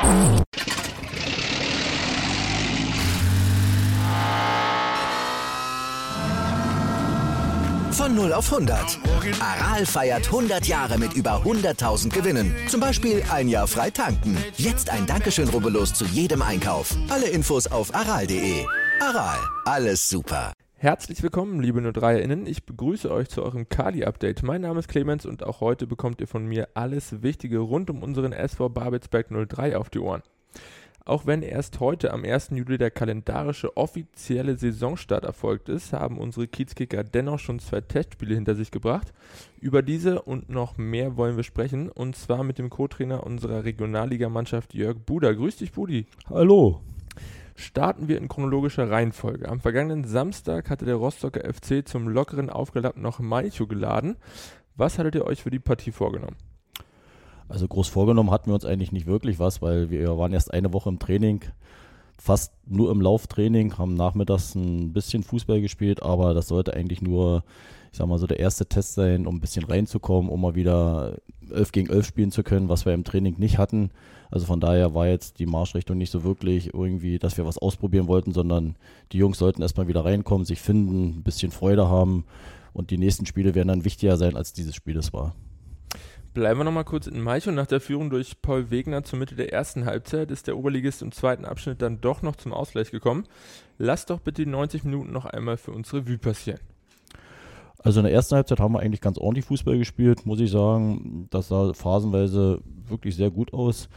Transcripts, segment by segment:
Von 0 auf 100. Aral feiert 100 Jahre mit über 100.000 Gewinnen. Zum Beispiel ein Jahr frei tanken. Jetzt ein Dankeschön, rubbellos zu jedem Einkauf. Alle Infos auf aral.de. Aral, alles super. Herzlich willkommen, liebe 03erInnen. Ich begrüße euch zu eurem Kali-Update. Mein Name ist Clemens und auch heute bekommt ihr von mir alles Wichtige rund um unseren SV Babelsberg 03 auf die Ohren. Auch wenn erst heute am 1. Juli der kalendarische offizielle Saisonstart erfolgt ist, haben unsere Kiezkicker dennoch schon 2 Testspiele hinter sich gebracht. Über diese und noch mehr wollen wir sprechen, und zwar mit dem Co-Trainer unserer Regionalligamannschaft Jörg Buder. Grüß dich, Budi. Hallo. Starten wir in chronologischer Reihenfolge. Am vergangenen Samstag hatte der Rostocker FC zum lockeren Aufgelapp noch Malchow geladen. Was hattet ihr euch für die Partie vorgenommen? Also groß vorgenommen hatten wir uns eigentlich nicht wirklich was, weil wir waren erst eine Woche im Training, fast nur im Lauftraining, haben nachmittags ein bisschen Fußball gespielt, aber das sollte eigentlich nur, ich sag mal so, der erste Test sein, um ein bisschen reinzukommen, um mal wieder 11 gegen 11 spielen zu können, was wir im Training nicht hatten. Also von daher war jetzt die Marschrichtung nicht so wirklich irgendwie, dass wir was ausprobieren wollten, sondern die Jungs sollten erstmal wieder reinkommen, sich finden, ein bisschen Freude haben, und die nächsten Spiele werden dann wichtiger sein, als dieses Spiel es war. Bleiben wir nochmal kurz in Malchow. Nach der Führung durch Paul Wegner zur Mitte der ersten Halbzeit ist der Oberligist im zweiten Abschnitt dann doch noch zum Ausgleich gekommen. Lasst doch bitte die 90 Minuten noch einmal für uns Revue passieren. Also in der ersten Halbzeit haben wir eigentlich ganz ordentlich Fußball gespielt, muss ich sagen. Das sah phasenweise wirklich sehr gut aus.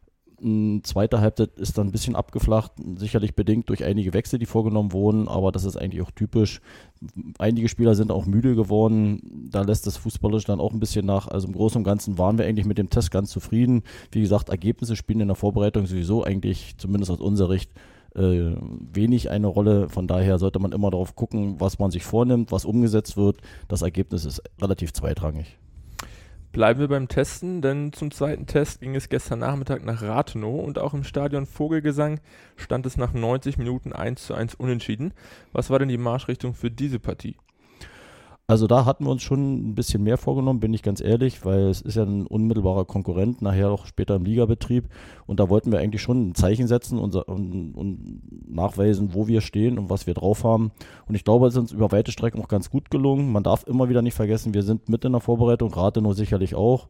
Zweite Halbzeit ist dann ein bisschen abgeflacht, sicherlich bedingt durch einige Wechsel, die vorgenommen wurden, aber das ist eigentlich auch typisch. Einige Spieler sind auch müde geworden, da lässt das fußballisch dann auch ein bisschen nach. Also im Großen und Ganzen waren wir eigentlich mit dem Test ganz zufrieden. Wie gesagt, Ergebnisse spielen in der Vorbereitung sowieso eigentlich, zumindest aus unserer Sicht, wenig eine Rolle. Von daher sollte man immer darauf gucken, was man sich vornimmt, was umgesetzt wird. Das Ergebnis ist relativ zweitrangig. Bleiben wir beim Testen, denn zum zweiten Test ging es gestern Nachmittag nach Rathenow und auch im Stadion Vogelgesang stand es nach 90 Minuten 1:1 unentschieden. Was war denn die Marschrichtung für diese Partie? Also da hatten wir uns schon ein bisschen mehr vorgenommen, bin ich ganz ehrlich, weil es ist ja ein unmittelbarer Konkurrent, nachher auch später im Ligabetrieb, und da wollten wir eigentlich schon ein Zeichen setzen und nachweisen, wo wir stehen und was wir drauf haben, und ich glaube, es ist uns über weite Strecken auch ganz gut gelungen. Man darf immer wieder nicht vergessen, wir sind mit in der Vorbereitung, Rathenow sicherlich auch,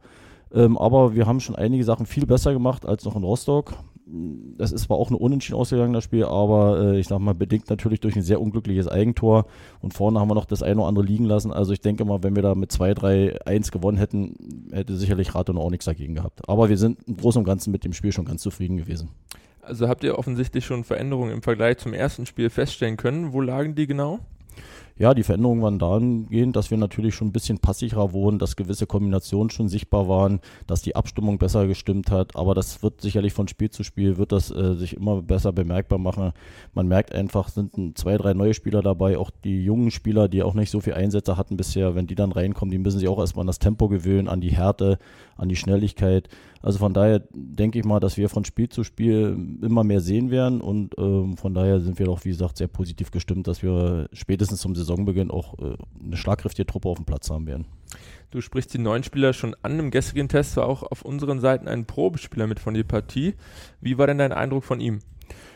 aber wir haben schon einige Sachen viel besser gemacht als noch in Rostock. Das ist zwar auch ein unentschieden ausgegangen, das Spiel, aber ich sag mal, bedingt natürlich durch ein sehr unglückliches Eigentor, und vorne haben wir noch das eine oder andere liegen lassen. Also ich denke mal, wenn wir da mit 2-3-1 gewonnen hätten, hätte sicherlich Rathenow auch nichts dagegen gehabt. Aber wir sind im Großen und Ganzen mit dem Spiel schon ganz zufrieden gewesen. Also habt ihr offensichtlich schon Veränderungen im Vergleich zum ersten Spiel feststellen können. Wo lagen die genau? Ja, die Veränderungen waren dahingehend, dass wir natürlich schon ein bisschen passiver wurden, dass gewisse Kombinationen schon sichtbar waren, dass die Abstimmung besser gestimmt hat, aber das wird sicherlich von Spiel zu Spiel, wird das sich immer besser bemerkbar machen. Man merkt einfach, sind 2-3 neue Spieler dabei, auch die jungen Spieler, die auch nicht so viel Einsätze hatten bisher, wenn die dann reinkommen, die müssen sich auch erstmal an das Tempo gewöhnen, an die Härte, an die Schnelligkeit. Also von daher denke ich mal, dass wir von Spiel zu Spiel immer mehr sehen werden, und von daher sind wir doch, wie gesagt, sehr positiv gestimmt, dass wir spätestens zum Saisonbeginn auch eine schlagkräftige Truppe auf dem Platz haben werden. Du sprichst die neuen Spieler schon an. Im gestrigen Test war auch auf unseren Seiten ein Probespieler mit von der Partie. Wie war denn dein Eindruck von ihm?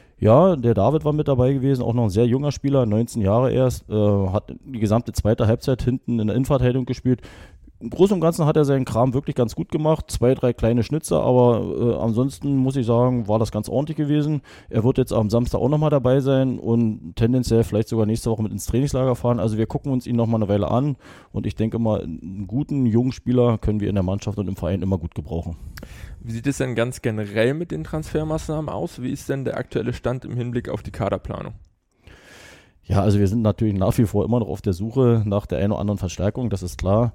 Ja, der David war mit dabei gewesen, auch noch ein sehr junger Spieler, 19 Jahre erst, hat die gesamte zweite Halbzeit hinten in der Innenverteidigung gespielt. Im Großen und Ganzen hat er seinen Kram wirklich ganz gut gemacht, 2-3 kleine Schnitzer, aber ansonsten muss ich sagen, war das ganz ordentlich gewesen. Er wird jetzt am Samstag auch nochmal dabei sein und tendenziell vielleicht sogar nächste Woche mit ins Trainingslager fahren. Also wir gucken uns ihn nochmal eine Weile an, und ich denke mal, einen guten, jungen Spieler können wir in der Mannschaft und im Verein immer gut gebrauchen. Wie sieht es denn ganz generell mit den Transfermaßnahmen aus? Wie ist denn der aktuelle Stand im Hinblick auf die Kaderplanung? Ja, also wir sind natürlich nach wie vor immer noch auf der Suche nach der einen oder anderen Verstärkung, das ist klar.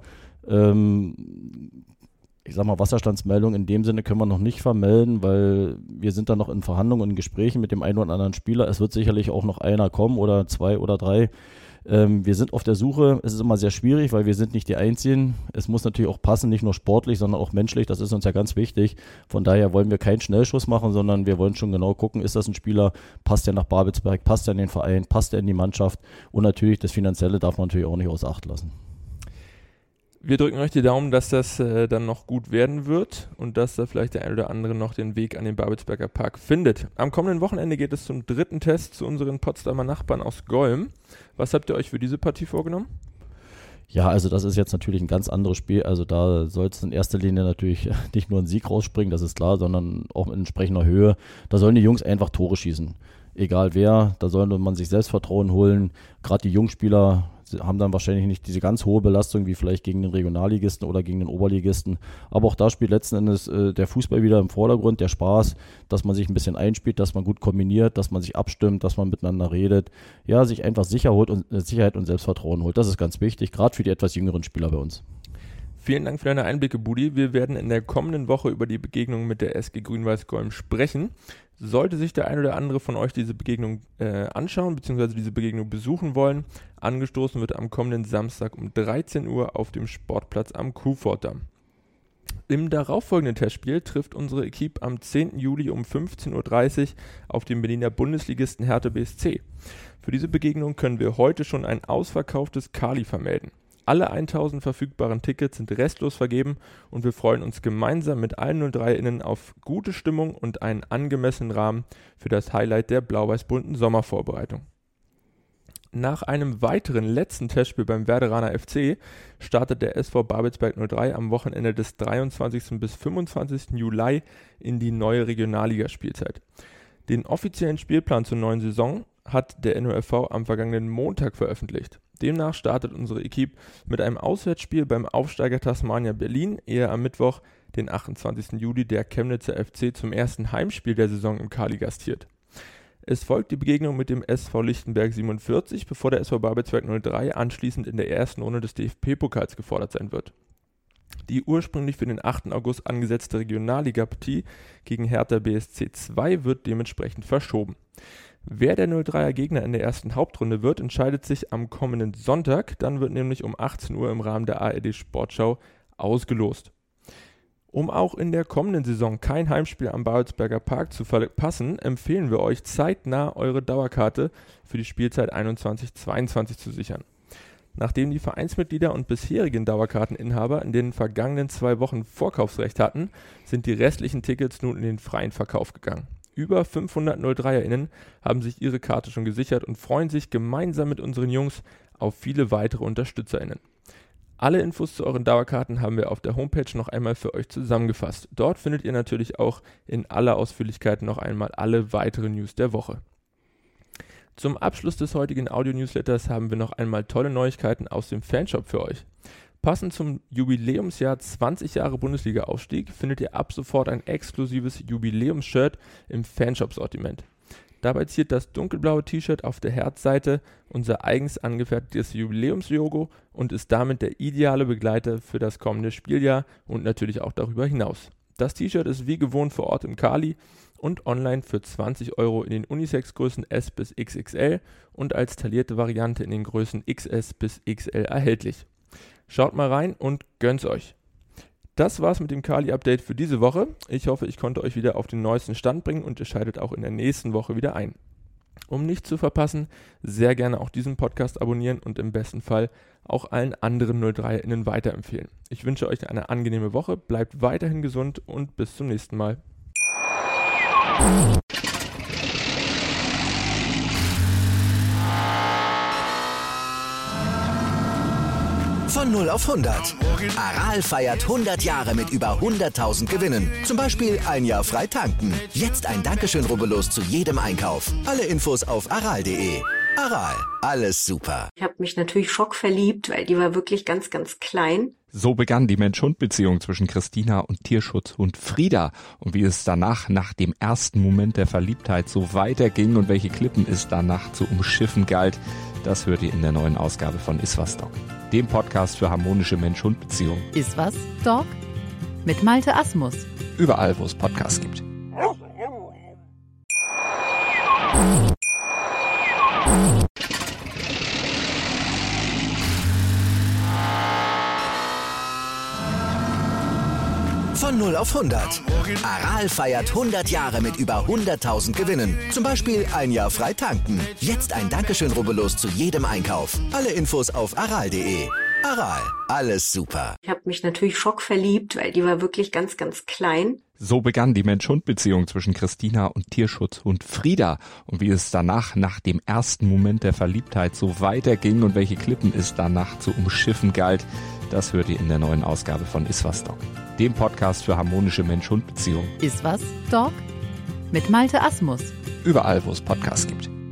Ich sag mal, Wasserstandsmeldung in dem Sinne können wir noch nicht vermelden, weil wir sind da noch in Verhandlungen und in Gesprächen mit dem einen oder anderen Spieler. Es wird sicherlich auch noch einer kommen oder 2 oder 3. Wir sind auf der Suche. Es ist immer sehr schwierig, weil wir sind nicht die Einzigen. Es muss natürlich auch passen, nicht nur sportlich, sondern auch menschlich. Das ist uns ja ganz wichtig. Von daher wollen wir keinen Schnellschuss machen, sondern wir wollen schon genau gucken, ist das ein Spieler, passt der nach Babelsberg, passt der in den Verein, passt der in die Mannschaft, und natürlich das Finanzielle darf man natürlich auch nicht außer Acht lassen. Wir drücken euch die Daumen, dass das dann noch gut werden wird und dass da vielleicht der ein oder andere noch den Weg an den Babelsberger Park findet. Am kommenden Wochenende geht es zum 3. Test zu unseren Potsdamer Nachbarn aus Golm. Was habt ihr euch für diese Partie vorgenommen? Ja, also das ist jetzt natürlich ein ganz anderes Spiel. Also da soll es in erster Linie natürlich nicht nur ein Sieg rausspringen, das ist klar, sondern auch in entsprechender Höhe. Da sollen die Jungs einfach Tore schießen. Egal wer, da sollte man sich Selbstvertrauen holen. Gerade die Jungspieler haben dann wahrscheinlich nicht diese ganz hohe Belastung wie vielleicht gegen den Regionalligisten oder gegen den Oberligisten. Aber auch da spielt letzten Endes der Fußball wieder im Vordergrund, der Spaß, dass man sich ein bisschen einspielt, dass man gut kombiniert, dass man sich abstimmt, dass man miteinander redet. Ja, sich einfach Sicherheit und Selbstvertrauen holt. Das ist ganz wichtig, gerade für die etwas jüngeren Spieler bei uns. Vielen Dank für deine Einblicke, Budi. Wir werden in der kommenden Woche über die Begegnung mit der SG Grün-Weiß Golm sprechen. Sollte sich der ein oder andere von euch diese Begegnung anschauen bzw. diese Begegnung besuchen wollen, angestoßen wird am kommenden Samstag um 13 Uhr auf dem Sportplatz am Kuhfortdamm. Im darauffolgenden Testspiel trifft unsere Equipe am 10. Juli um 15.30 Uhr auf den Berliner Bundesligisten Hertha BSC. Für diese Begegnung können wir heute schon ein ausverkauftes Kali vermelden. Alle 1000 verfügbaren Tickets sind restlos vergeben und wir freuen uns gemeinsam mit allen 03-Innen auf gute Stimmung und einen angemessenen Rahmen für das Highlight der blau-weiß-bunten Sommervorbereitung. Nach einem weiteren letzten Testspiel beim Werderaner FC startet der SV Babelsberg 03 am Wochenende des 23. bis 25. Juli in die neue Regionalligaspielzeit. Den offiziellen Spielplan zur neuen Saison hat der NOFV am vergangenen Montag veröffentlicht. Demnach startet unsere Equipe mit einem Auswärtsspiel beim Aufsteiger Tasmania Berlin, ehe am Mittwoch, den 28. Juli, der Chemnitzer FC zum ersten Heimspiel der Saison im Kali gastiert. Es folgt die Begegnung mit dem SV Lichtenberg 47, bevor der SV Babelsberg 03 anschließend in der ersten Runde des DFB-Pokals gefordert sein wird. Die ursprünglich für den 8. August angesetzte Regionalliga-Partie gegen Hertha BSC 2 wird dementsprechend verschoben. Wer der 03er Gegner in der ersten Hauptrunde wird, entscheidet sich am kommenden Sonntag. Dann wird nämlich um 18 Uhr im Rahmen der ARD Sportschau ausgelost. Um auch in der kommenden Saison kein Heimspiel am Babelsberger Park zu verpassen, empfehlen wir euch zeitnah eure Dauerkarte für die Spielzeit 21/22 zu sichern. Nachdem die Vereinsmitglieder und bisherigen Dauerkarteninhaber in den vergangenen 2 Wochen Vorkaufsrecht hatten, sind die restlichen Tickets nun in den freien Verkauf gegangen. Über 500 03-Innen haben sich ihre Karte schon gesichert und freuen sich gemeinsam mit unseren Jungs auf viele weitere UnterstützerInnen. Alle Infos zu euren Dauerkarten haben wir auf der Homepage noch einmal für euch zusammengefasst. Dort findet ihr natürlich auch in aller Ausführlichkeit noch einmal alle weiteren News der Woche. Zum Abschluss des heutigen Audio-Newsletters haben wir noch einmal tolle Neuigkeiten aus dem Fanshop für euch. Passend zum Jubiläumsjahr 20 Jahre Bundesliga-Aufstieg findet ihr ab sofort ein exklusives Jubiläumsshirt im Fanshop-Sortiment. Dabei ziert das dunkelblaue T-Shirt auf der Herzseite unser eigens angefertigtes Jubiläumslogo und ist damit der ideale Begleiter für das kommende Spieljahr und natürlich auch darüber hinaus. Das T-Shirt ist wie gewohnt vor Ort im Kali und online für 20 € in den Unisex-Größen S bis XXL und als taillierte Variante in den Größen XS bis XL erhältlich. Schaut mal rein und gönnt's euch. Das war's mit dem Kali-Update für diese Woche. Ich hoffe, ich konnte euch wieder auf den neuesten Stand bringen und ihr schaltet auch in der nächsten Woche wieder ein. Um nichts zu verpassen, sehr gerne auch diesen Podcast abonnieren und im besten Fall auch allen anderen 03-Innen weiterempfehlen. Ich wünsche euch eine angenehme Woche, bleibt weiterhin gesund und bis zum nächsten Mal. Von 0 auf 100. Aral feiert 100 Jahre mit über 100.000 Gewinnen. Zum Beispiel ein Jahr frei tanken. Jetzt ein Dankeschön, rubbellos zu jedem Einkauf. Alle Infos auf aral.de. Aral, alles super. Ich habe mich natürlich schockverliebt, weil die war wirklich ganz, ganz klein. So begann die Mensch-Hund-Beziehung zwischen Christina und Tierschutzhund Frieda. Und wie es danach, nach dem ersten Moment der Verliebtheit, so weiterging und welche Klippen es danach zu umschiffen galt, das hört ihr in der neuen Ausgabe von Iswas Dog, dem Podcast für harmonische Mensch-Hund-Beziehungen. Iswas Dog mit Malte Asmus. Überall, wo es Podcasts gibt. Von 0 auf 100. Aral feiert 100 Jahre mit über 100.000 Gewinnen. Zum Beispiel ein Jahr frei tanken. Jetzt ein Dankeschön, rubbellos zu jedem Einkauf. Alle Infos auf aral.de. Aral, alles super. Ich habe mich natürlich schockverliebt, weil die war wirklich ganz, ganz klein. So begann die Mensch-Hund-Beziehung zwischen Christina und Tierschutzhund Frieda. Und wie es danach, nach dem ersten Moment der Verliebtheit, so weiterging und welche Klippen es danach zu umschiffen galt, das hört ihr in der neuen Ausgabe von Iswas Dog, dem Podcast für harmonische Mensch-Hund-Beziehungen. Iswas Dog mit Malte Asmus. Überall, wo es Podcasts gibt.